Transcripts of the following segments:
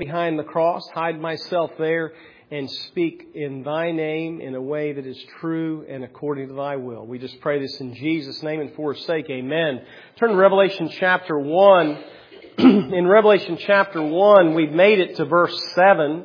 behind the cross, hide myself there, and speak in Thy name in a way that is true and according to Thy will. We just pray this in Jesus' name and for His sake. Amen. Turn to Revelation chapter 1. In Revelation chapter 1, we've made it to verse 7.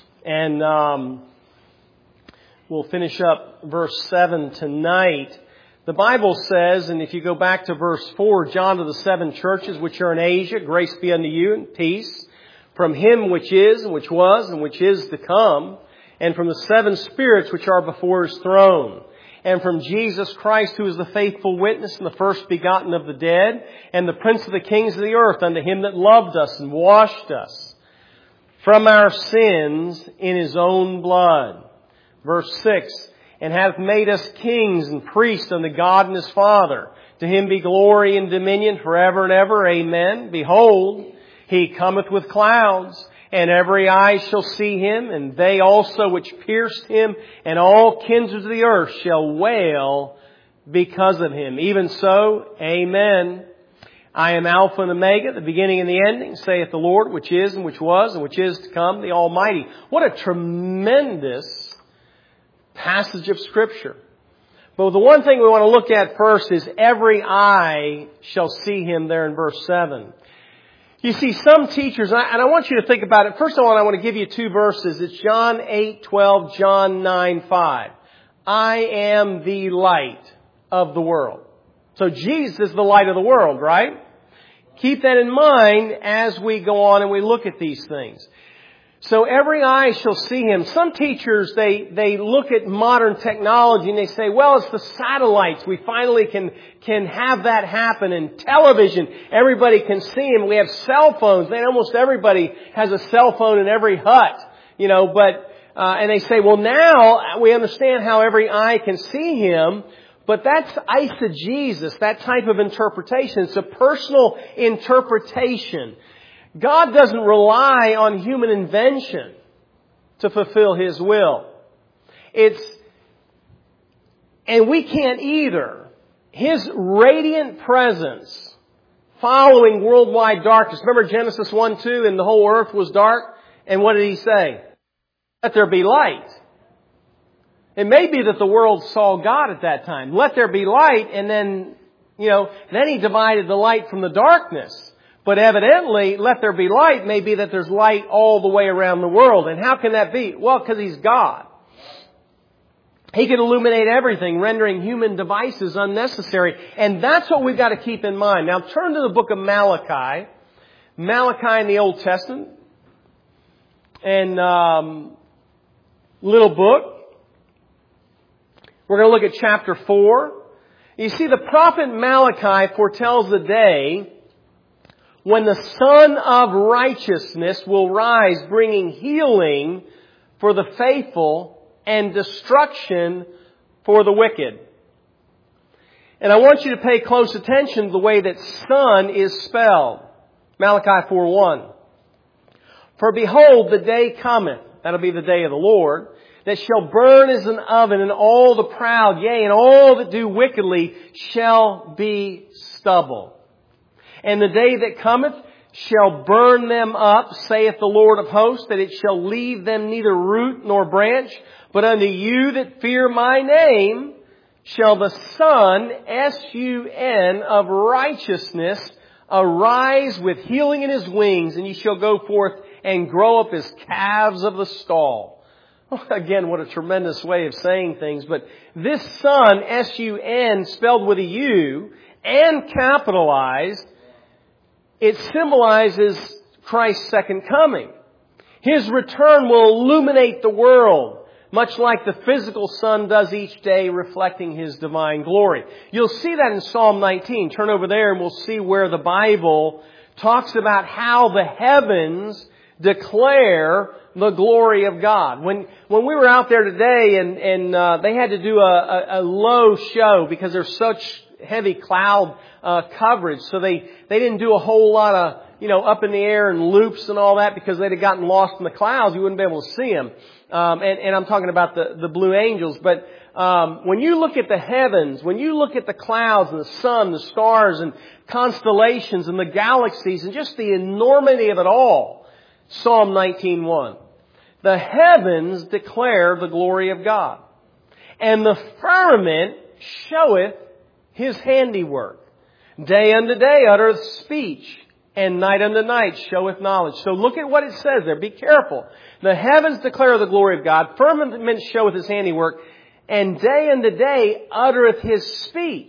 And we'll finish up verse 7 tonight. The Bible says, and if you go back to verse 4, John to the 7 churches which are in Asia, grace be unto you and peace from Him which is, and which was, and which is to come, and from the 7 spirits which are before His throne, and from Jesus Christ, who is the faithful witness and the first begotten of the dead, and the Prince of the kings of the earth, unto Him that loved us and washed us from our sins in His own blood. Verse 6, and hath made us kings and priests unto God and His Father. To Him be glory and dominion forever and ever. Amen. Behold, He cometh with clouds, and every eye shall see Him, and they also which pierced Him, and all kindreds of the earth shall wail because of Him. Even so, Amen. I am Alpha and Omega, the beginning and the ending, saith the Lord, which is and which was and which is to come, the Almighty. What a tremendous passage of Scripture. But the one thing we want to look at first is every eye shall see Him there in verse 7. You see, some teachers, and I want you to think about it. First of all, I want to give you 2 verses. It's John 8:12, John 9:5. I am the light of the world. So Jesus is the light of the world, right? Keep that in mind as we go on and we look at these things. So every eye shall see Him. Some teachers, they look at modern technology and they say, well, it's the satellites. We finally can have that happen. And television, everybody can see Him. We have cell phones. Almost everybody has a cell phone in every hut, and they say, well, now we understand how every eye can see Him. But that's eisegesis, that type of interpretation. It's a personal interpretation. God doesn't rely on human invention to fulfill His will. And we can't either. His radiant presence following worldwide darkness. Remember Genesis 1:2, and the whole earth was dark? And what did He say? Let there be light. It may be that the world saw God at that time. Let there be light, and then He divided the light from the darkness. But evidently, let there be light may be that there's light all the way around the world. And how can that be? Well, because He's God. He can illuminate everything, rendering human devices unnecessary. And that's what we've got to keep in mind. Now turn to the book of Malachi. Malachi in the Old Testament. And little book. We're going to look at chapter 4. You see, the prophet Malachi foretells the day when the Son of Righteousness will rise, bringing healing for the faithful and destruction for the wicked. And I want you to pay close attention to the way that Son is spelled. Malachi 4:1. For behold, the day cometh, that'll be the day of the Lord, that shall burn as an oven, and all the proud, yea, and all that do wickedly shall be stubble. And the day that cometh shall burn them up, saith the Lord of hosts, that it shall leave them neither root nor branch. But unto you that fear my name shall the Son, S-U-N, of righteousness arise with healing in His wings, and ye shall go forth and grow up as calves of the stall. Again, what a tremendous way of saying things. But this Son, S-U-N, spelled with a U and capitalized, it symbolizes Christ's second coming. His return will illuminate the world, much like the physical sun does each day, reflecting His divine glory. You'll see that in Psalm 19. Turn over there and we'll see where the Bible talks about how the heavens declare the glory of God. When we were out there today and they had to do a low show because there's such heavy cloud coverage, so they didn't do a whole lot of up in the air and loops and all that, because they'd have gotten lost in the clouds. You wouldn't be able to see them. And I'm talking about the blue angels. But when you look at the heavens, when you look at the clouds and the sun, the stars and constellations and the galaxies and just the enormity of it all, Psalm 19:1. The heavens declare the glory of God, and the firmament showeth His handiwork. Day unto day uttereth speech, and night unto night showeth knowledge. So look at what it says there. Be careful. The heavens declare the glory of God, firmament showeth His handiwork, and day unto day uttereth His speech,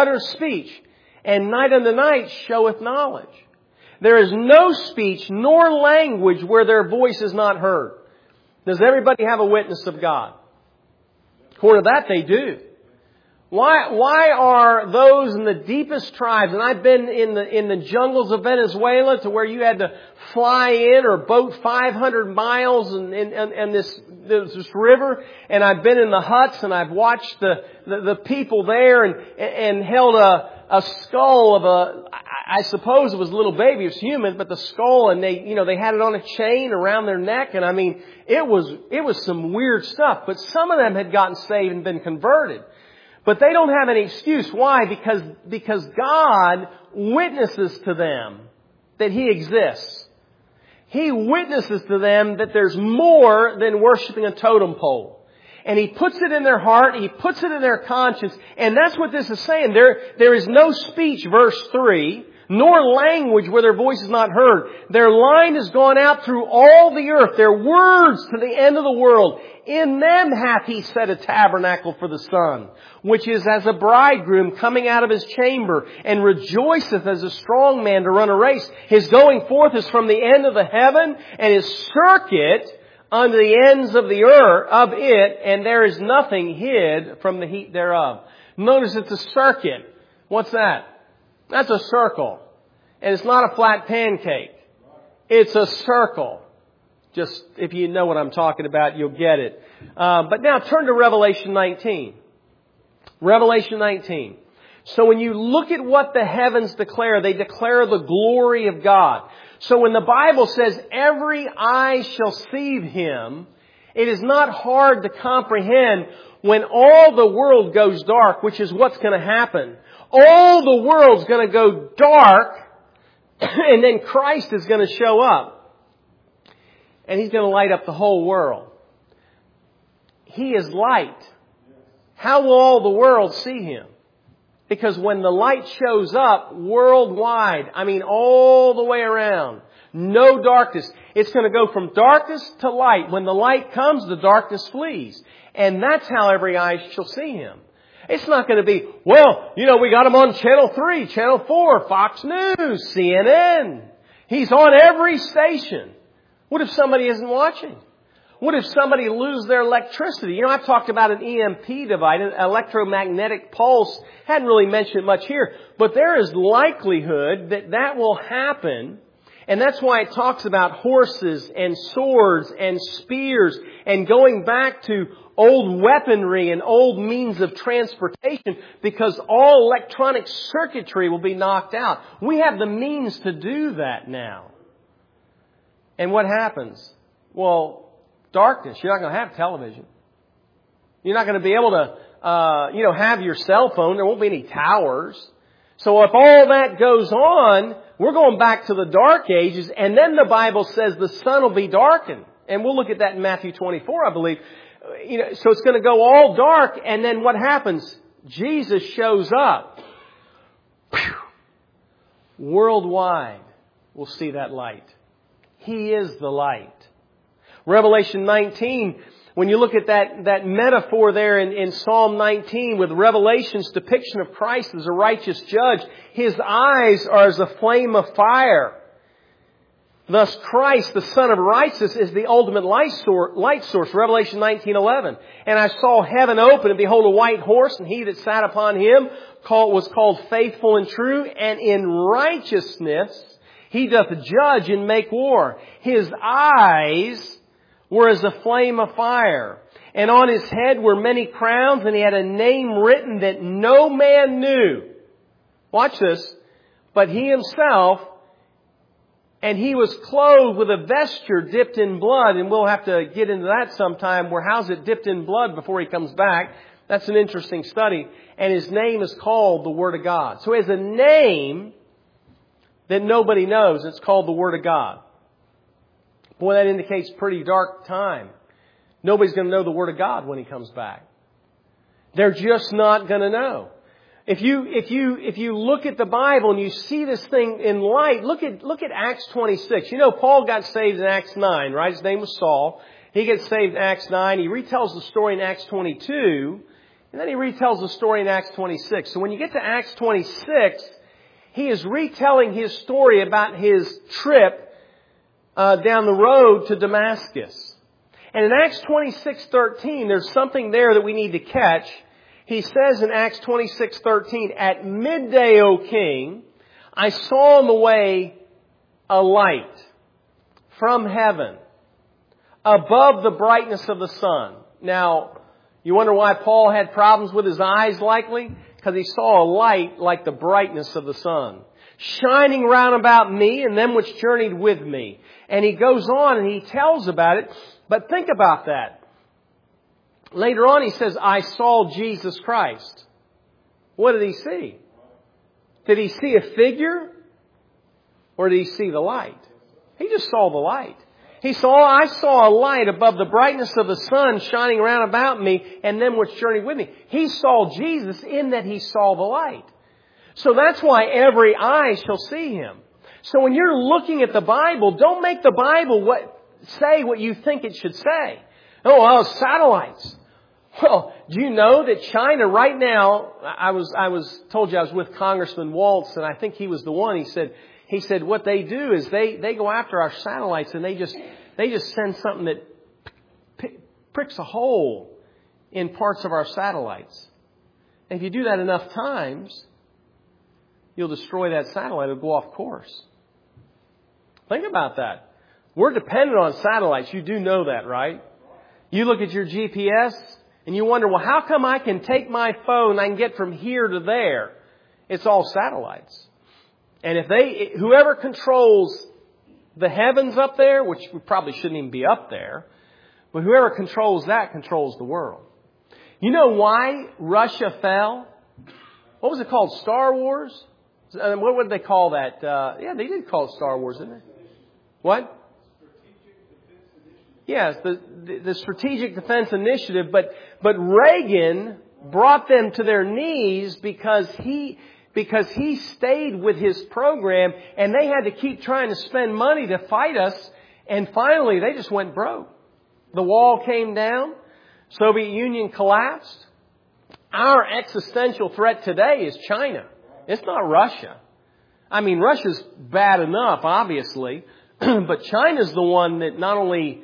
and night unto night showeth knowledge. There is no speech nor language where their voice is not heard. Does everybody have a witness of God? According to that, they do. Why are those in the deepest tribes, and I've been in the jungles of Venezuela to where you had to fly in or boat 500 miles in this river, and I've been in the huts and I've watched the people there and held a skull of I suppose it was a little baby, it was human, but the skull, and they had it on a chain around their neck, and I mean, it was some weird stuff, but some of them had gotten saved and been converted. But they don't have any excuse. Why? Because God witnesses to them that He exists. He witnesses to them that there's more than worshiping a totem pole. And He puts it in their heart, He puts it in their conscience, and that's what this is saying. There is no speech, verse 3, nor language where their voice is not heard. Their line has gone out through all the earth, their words to the end of the world. In them hath He set a tabernacle for the sun, which is as a bridegroom coming out of his chamber, and rejoiceth as a strong man to run a race. His going forth is from the end of the heaven, and His circuit unto the ends of the earth of it, and there is nothing hid from the heat thereof. Notice it's a circuit. What's that? That's a circle. And it's not a flat pancake. It's a circle. Just, if you know what I'm talking about, you'll get it. But now turn to Revelation 19. Revelation 19. So when you look at what the heavens declare, they declare the glory of God. So when the Bible says, every eye shall see Him, it is not hard to comprehend when all the world goes dark, which is what's going to happen. All the world's going to go dark, and then Christ is going to show up. And He's going to light up the whole world. He is light. How will all the world see Him? Because when the light shows up worldwide, I mean all the way around, no darkness. It's going to go from darkness to light. When the light comes, the darkness flees. And that's how every eye shall see Him. It's not going to be, well, we got Him on Channel 3, Channel 4, Fox News, CNN. He's on every station. What if somebody isn't watching? What if somebody loses their electricity? I've talked about an EMP device, an electromagnetic pulse. Hadn't really mentioned it much here. But there is likelihood that will happen. And that's why it talks about horses and swords and spears and going back to old weaponry and old means of transportation, because all electronic circuitry will be knocked out. We have the means to do that now. And what happens? Well, darkness. You're not going to have television. You're not going to be able to, have your cell phone. There won't be any towers. So if all that goes on, we're going back to the dark ages. And then the Bible says the sun will be darkened. And we'll look at that in Matthew 24, I believe. So it's going to go all dark. And then what happens? Jesus shows up. Whew. Worldwide, we'll see that light. He is the light. Revelation 19, when you look at that metaphor there in Psalm 19 with Revelation's depiction of Christ as a righteous judge, His eyes are as a flame of fire. Thus Christ, the Son of Righteousness, is the ultimate light source. Revelation 19:11. And I saw heaven open, and behold a white horse, and He that sat upon him was called Faithful and True, and in righteousness He doth judge and make war. His eyes were as a flame of fire. And on His head were many crowns, and He had a name written that no man knew. Watch this. But He Himself, and He was clothed with a vesture dipped in blood. And we'll have to get into that sometime. How's it dipped in blood before He comes back? That's an interesting study. And His name is called the Word of God. So He has a name that nobody knows. It's called the Word of God. Boy, that indicates pretty dark time. Nobody's going to know the Word of God when He comes back. They're just not going to know. If you look at the Bible and you see this thing in light, look at Acts 26. You know, Paul got saved in Acts 9, right? His name was Saul. He gets saved in Acts 9. He retells the story in Acts 22. And then he retells the story in Acts 26. So when you get to Acts 26, he is retelling his story about his trip down the road to Damascus. And in Acts 26:13, there's something there that we need to catch. He says in Acts 26:13, "At midday, O king, I saw on the way a light from heaven, above the brightness of the sun." Now, you wonder why Paul had problems with his eyes likely? Because he saw a light like the brightness of the sun, shining round about me and them which journeyed with me. And he goes on and he tells about it. But think about that. Later on he says, "I saw Jesus Christ." What did he see? Did he see a figure? Or did he see the light? He just saw the light. I saw a light above the brightness of the sun shining round about me and them which journeyed with me. He saw Jesus in that he saw the light. So that's why every eye shall see Him. So when you're looking at the Bible, don't make the Bible say what you think it should say. Oh, well, satellites. Well, do you know that China right now, told you I was with Congressman Waltz, and I think he was the one. He said what they do is they go after our satellites and they just send something that pricks a hole in parts of our satellites. And if you do that enough times, you'll destroy that satellite. It'll go off course. Think about that. We're dependent on satellites. You do know that, right? You look at your GPS and you wonder, well, how come I can take my phone and I can get from here to there? It's all satellites. And whoever controls the heavens up there, which we probably shouldn't even be up there, but whoever controls that controls the world. You know why Russia fell? What was it called? Star Wars? What would they call that? They did call it Star Wars, didn't they? What? Yes, the Strategic Defense Initiative, but Reagan brought them to their knees because he stayed with his program, and they had to keep trying to spend money to fight us, and finally they just went broke. The wall came down, Soviet Union collapsed. Our existential threat today is China. It's not Russia. I mean, Russia's bad enough, obviously, but China's the one that not only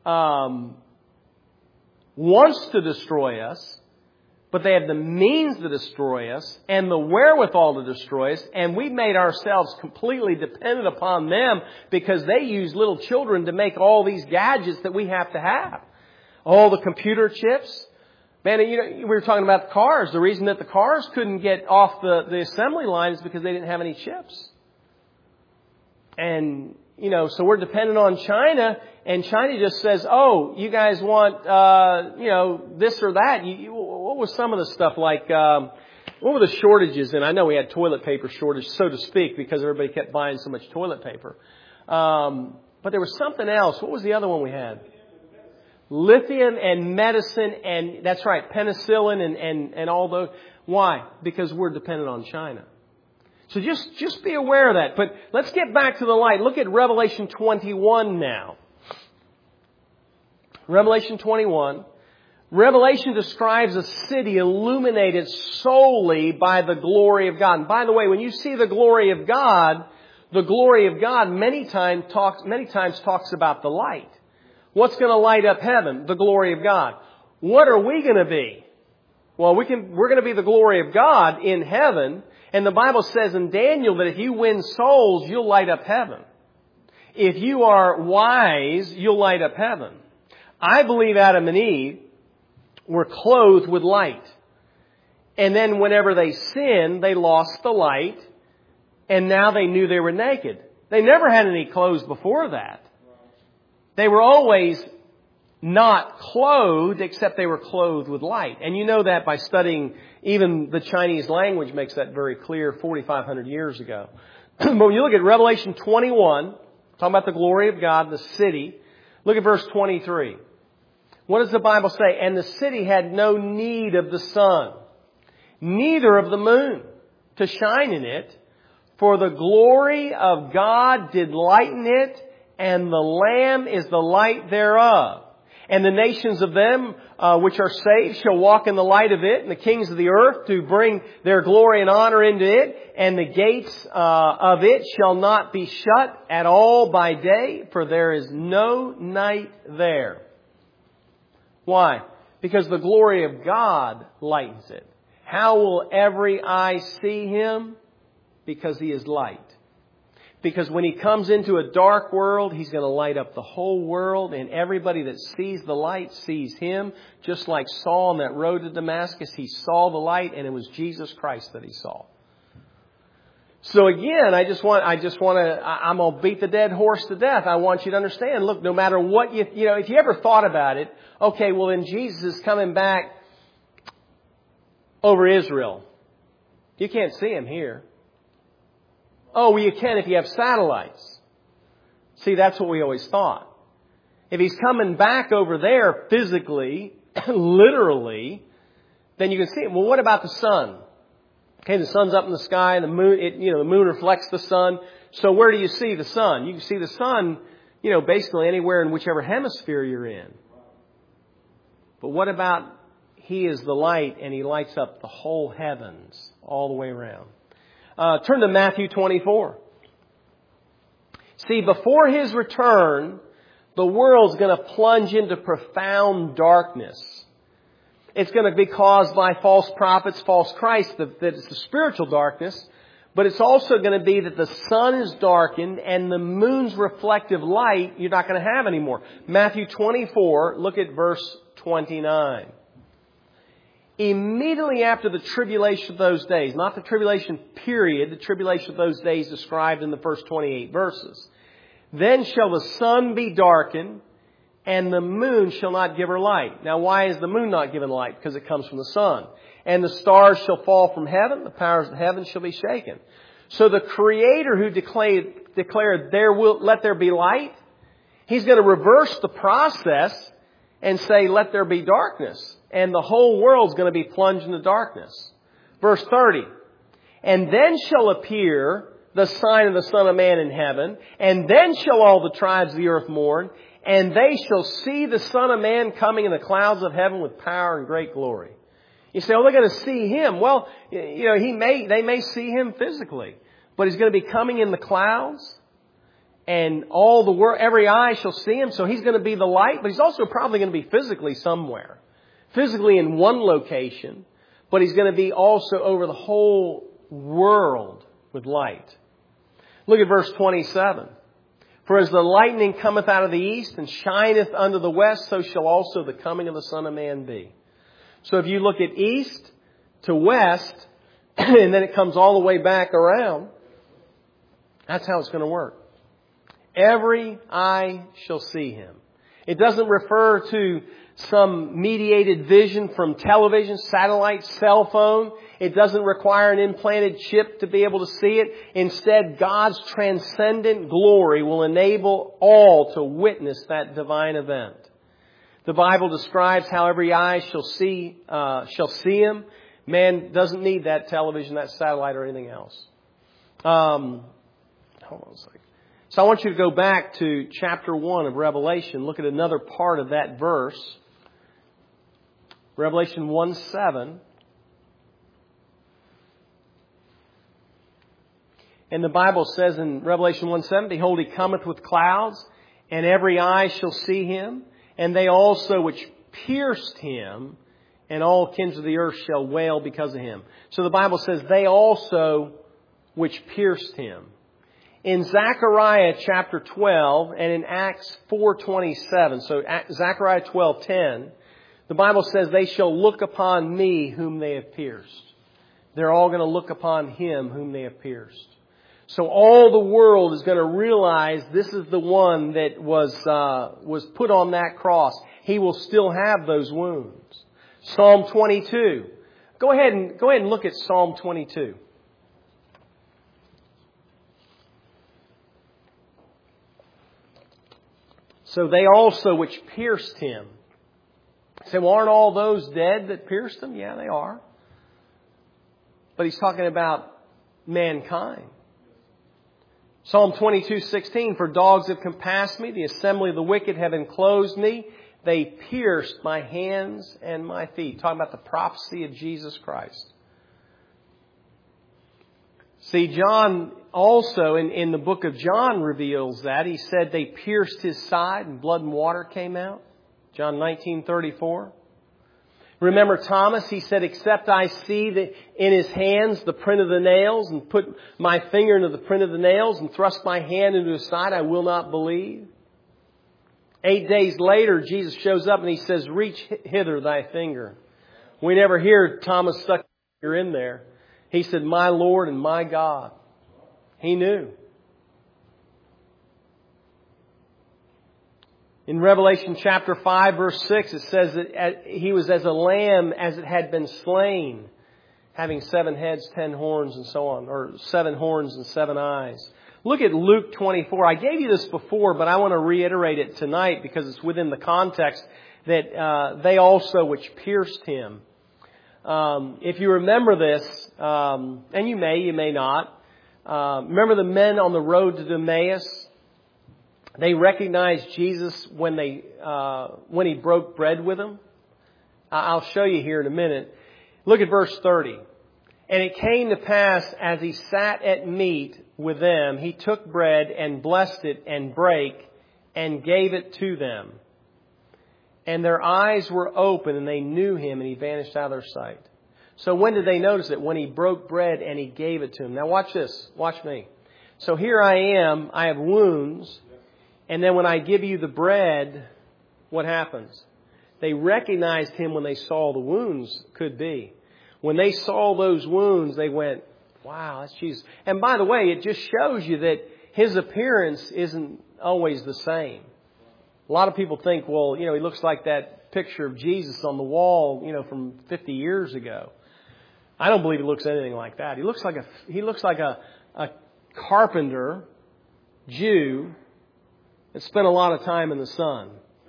wants to destroy us, but they have the means to destroy us and the wherewithal to destroy us. And we've made ourselves completely dependent upon them because they use little children to make all these gadgets that we have to have. All the computer chips. Man, we were talking about the cars. The reason that the cars couldn't get off the assembly line is because they didn't have any chips. And, so we're dependent on China, and China just says, oh, you guys want, this or that. What was some of the stuff like, what were the shortages? And I know we had toilet paper shortage, so to speak, because everybody kept buying so much toilet paper. But there was something else. What was the other one we had? Lithium and medicine, and that's right, penicillin and all those. Why? Because we're dependent on China. So just be aware of that. But let's get back to the light. Look at Revelation 21 now. Revelation 21. Revelation describes a city illuminated solely by the glory of God. And by the way, when you see the glory of God many times talks about the light. What's going to light up heaven? The glory of God. What are we going to be? Well, we're going to be the glory of God in heaven. And the Bible says in Daniel that if you win souls, you'll light up heaven. If you are wise, you'll light up heaven. I believe Adam and Eve were clothed with light. And then whenever they sinned, they lost the light. And now they knew they were naked. They never had any clothes before that. They were always not clothed, except they were clothed with light. And you know that by studying even the Chinese language makes that very clear 4,500 years ago. But when you look at Revelation 21, talking about the glory of God, the city, Look at verse 23. What does the Bible say? And the city had no need of the sun, neither of the moon, to shine in it, for the glory of God did lighten it, and the Lamb is the light thereof. And the nations of them which are saved shall walk in the light of it, and the kings of the earth to bring their glory and honor into it. And the gates of it shall not be shut at all by day, for there is no night there. Why? Because the glory of God lightens it. How will every eye see Him? Because He is light. Because when He comes into a dark world, He's going to light up the whole world, and everybody that sees the light sees Him. Just like Saul on that road to Damascus, he saw the light, and it was Jesus Christ that he saw. So again, I'm going to beat the dead horse to death. I want you to understand, look, no matter what if you ever thought about it, okay, well then Jesus is coming back over Israel. You can't see Him here. Oh, well, you can if you have satellites. See, that's what we always thought. If He's coming back over there physically, literally, then you can see Him. Well, what about the sun? Okay, the sun's up in the sky, and the moon reflects the sun. So where do you see the sun? You can see the sun, basically anywhere in whichever hemisphere you're in. But what about He is the light, and He lights up the whole heavens all the way around? Turn to Matthew 24. See, before His return, the world's going to plunge into profound darkness. It's going to be caused by false prophets, false Christ, that it's the spiritual darkness. But it's also going to be that the sun is darkened and the moon's reflective light you're not going to have anymore. Matthew 24, look at verse 29. Immediately after the tribulation of those days, not the tribulation period, the tribulation of those days described in the first 28 verses. Then shall the sun be darkened, and the moon shall not give her light. Now, why is the moon not given light? Because it comes from the sun. And the stars shall fall from heaven, the powers of heaven shall be shaken. So the Creator who declared let there be light, He's going to reverse the process and say, let there be darkness. And the whole world's going to be plunged into darkness. Verse 30. And then shall appear the sign of the Son of Man in heaven, and then shall all the tribes of the earth mourn, and they shall see the Son of Man coming in the clouds of heaven with power and great glory. You say, oh, they're going to see Him. Well, they may see Him physically, but He's going to be coming in the clouds, and all the world, every eye shall see Him. So He's going to be the light, but He's also probably going to be physically somewhere. Physically in one location, but He's going to be also over the whole world with light. Look at verse 27. For as the lightning cometh out of the east and shineth unto the west, so shall also the coming of the Son of Man be. So if you look at east to west, and then it comes all the way back around, that's how it's going to work. Every eye shall see Him. It doesn't refer to some mediated vision from television, satellite, cell phone. It doesn't require an implanted chip to be able to see it. Instead, God's transcendent glory will enable all to witness that divine event. The Bible describes how every eye shall see Him. Man doesn't need that television, that satellite, or anything else. Hold on a second. So I want you to go back to chapter 1 of Revelation. Look at another part of that verse. Revelation 1:7. And the Bible says in Revelation 1:7, behold, He cometh with clouds, and every eye shall see Him, and they also which pierced Him, and all kings of the earth shall wail because of Him. So the Bible says, they also which pierced Him. In Zechariah chapter 12 and in Acts 4:27, so Zechariah 12:10, the Bible says, they shall look upon me whom they have pierced. They're all going to look upon Him whom they have pierced. So all the world is going to realize this is the one that was put on that cross. He will still have those wounds. Psalm 22. Go ahead and look at Psalm 22. So they also which pierced him. Say, well, aren't all those dead that pierced him? Yeah, they are. But he's talking about mankind. Psalm 22:16, for dogs have compassed me, the assembly of the wicked have enclosed me. They pierced my hands and my feet. Talking about the prophecy of Jesus Christ. See, John also in the book of John reveals that. He said they pierced his side and blood and water came out. John 19:34. Remember Thomas, he said, except I see in his hands the print of the nails and put my finger into the print of the nails and thrust my hand into his side, I will not believe. 8 days later, Jesus shows up and he says, reach hither thy finger. We never hear Thomas stuck his finger in there. He said, my Lord and my God. He knew. In Revelation chapter 5, verse 6, it says that he was as a lamb as it had been slain, having 7 heads, 10 horns, and so on, or 7 horns and 7 eyes. Look at Luke 24. I gave you this before, but I want to reiterate it tonight because it's within the context that they also which pierced him. If you remember this, and you may not, remember the men on the road to Emmaus? They recognized Jesus when he broke bread with them. I'll show you here in a minute. Look at verse 30. And it came to pass as he sat at meat with them, he took bread and blessed it and brake and gave it to them. And their eyes were open and they knew him and he vanished out of their sight. So when did they notice it? When he broke bread and he gave it to them. Now watch this. Watch me. So here I am. I have wounds. And then when I give you the bread, what happens? They recognized him when they saw the wounds, could be. When they saw those wounds, they went, wow, that's Jesus. And by the way, it just shows you that his appearance isn't always the same. A lot of people think, well, he looks like that picture of Jesus on the wall, from 50 years ago. I don't believe he looks anything like that. He looks like a carpenter, Jew, that spent a lot of time in the sun.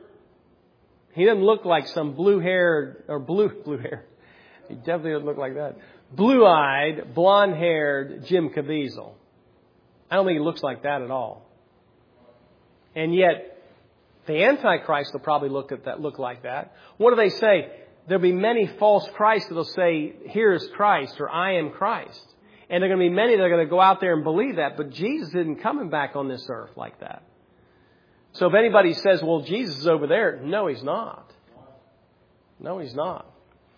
He doesn't look like some blue-haired. He definitely doesn't look like that. Blue-eyed, blonde-haired Jim Caviezel. I don't think he looks like that at all. And yet, the Antichrist will probably look like that. What do they say? There'll be many false Christs that will say, here is Christ, or I am Christ. And there are going to be many that are going to go out there and believe that. But Jesus isn't coming back on this earth like that. So if anybody says, well, Jesus is over there, no, he's not. No, he's not.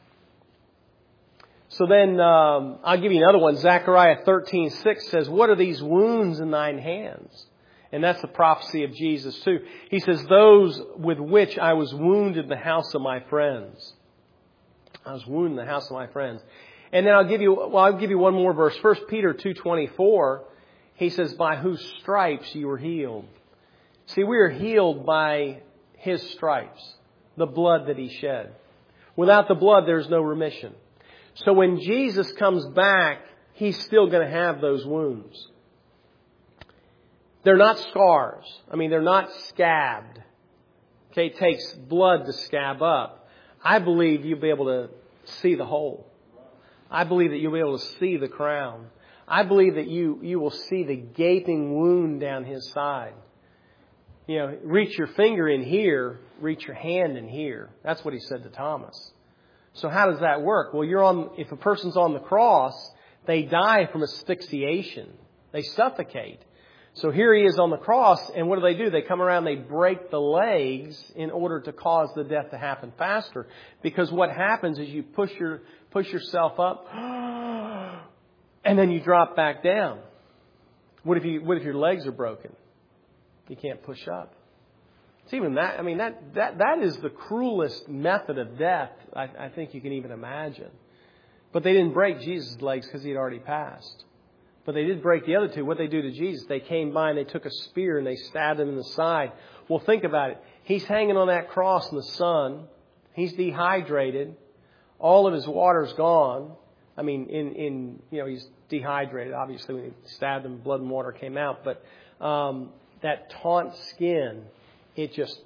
So then I'll give you another one. Zechariah 13:6 says, what are these wounds in thine hands? And that's the prophecy of Jesus too. He says, those with which I was wounded in the house of my friends. I was wounded in the house of my friends. And then I'll give you one more verse. 1 Peter 2:24, he says, by whose stripes you were healed. See, we are healed by his stripes, the blood that he shed. Without the blood, there's no remission. So when Jesus comes back, he's still going to have those wounds. They're not scars. They're not scabbed. Okay, it takes blood to scab up. I believe you'll be able to see the hole. I believe that you'll be able to see the crown. I believe that you will see the gaping wound down his side. Reach your finger in here, reach your hand in here. That's what he said to Thomas. So how does that work? Well, if a person's on the cross, they die from asphyxiation. They suffocate. So here he is on the cross, and what do? They come around, they break the legs in order to cause the death to happen faster. Because what happens is you push yourself up, and then you drop back down. What if your legs are broken? You can't push up. It's even that. That is the cruelest method of death I think you can even imagine. But they didn't break Jesus' legs because he had already passed. But they did break the other two. What they do to Jesus? They came by and they took a spear and they stabbed him in the side. Well, think about it. He's hanging on that cross in the sun. He's dehydrated. All of his water's gone. He's dehydrated. Obviously, when he stabbed him, blood and water came out. But that taut skin, it just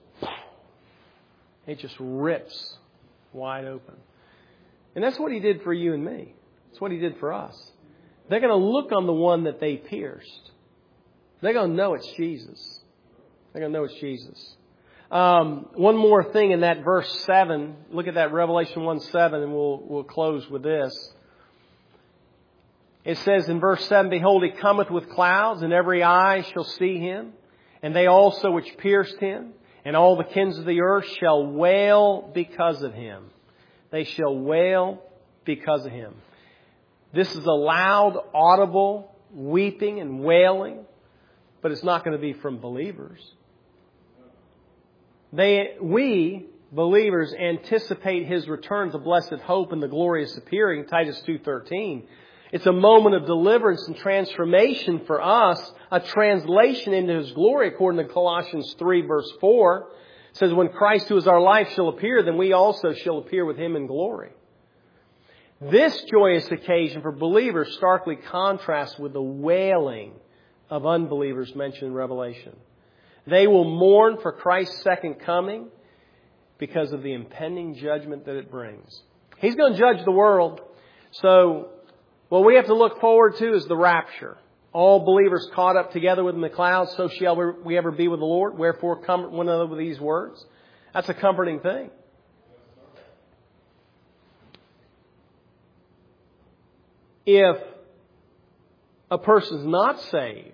rips wide open. And that's what He did for you and me. That's what He did for us. They're going to look on the one that they pierced. They're going to know it's Jesus. They're going to know it's Jesus. One more thing in that verse 7. Look at that, Revelation 1:7, and we'll close with this. It says in verse 7, Behold, He cometh with clouds, and every eye shall see Him, and they also which pierced Him, and all the kings of the earth shall wail because of Him. They shall wail because of Him. This is a loud, audible weeping and wailing, but it's not going to be from believers. We, believers, anticipate His return to blessed hope and the glorious appearing, Titus 2:13. It's a moment of deliverance and transformation for us, a translation into His glory, according to Colossians 3, verse 4. It says, When Christ, who is our life, shall appear, then we also shall appear with Him in glory. This joyous occasion for believers starkly contrasts with the wailing of unbelievers mentioned in Revelation. They will mourn for Christ's second coming because of the impending judgment that it brings. He's going to judge the world. So what we have to look forward to is the rapture. All believers caught up together with Him in the clouds, so shall we ever be with the Lord. Wherefore comfort one another with these words. That's a comforting thing. If a person's not saved,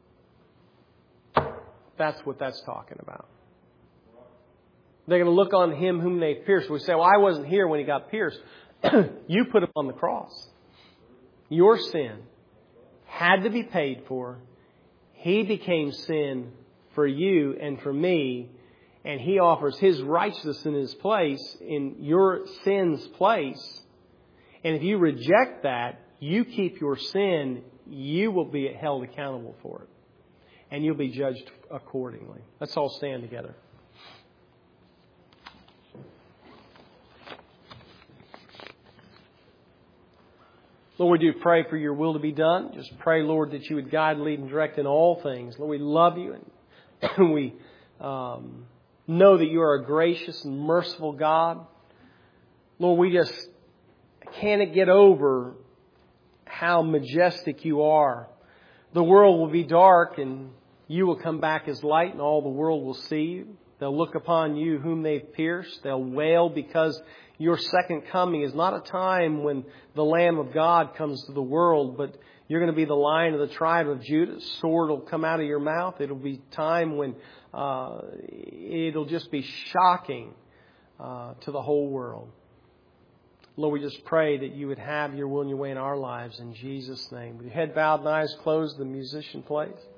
that's what that's talking about. They're going to look on Him whom they pierced. We say, well, I wasn't here when He got pierced. You put Him on the cross. Your sin had to be paid for. He became sin for you and for me. And He offers His righteousness in His place, in your sin's place. And if you reject that, you keep your sin, you will be held accountable for it. And you'll be judged accordingly. Let's all stand together. Lord, we do pray for Your will to be done. Just pray, Lord, that You would guide, lead, and direct in all things. Lord, we love You, and we know that You are a gracious and merciful God. Lord, we just can't get over how majestic You are. The world will be dark, and You will come back as light, and all the world will see You. They'll look upon You whom they've pierced. They'll wail because Your second coming is not a time when the Lamb of God comes to the world, but You're going to be the Lion of the tribe of Judah. Sword will come out of Your mouth. It'll be time when it'll just be shocking to the whole world. Lord, we just pray that You would have Your will and Your way in our lives in Jesus' name. With your head bowed and eyes closed, the musician plays.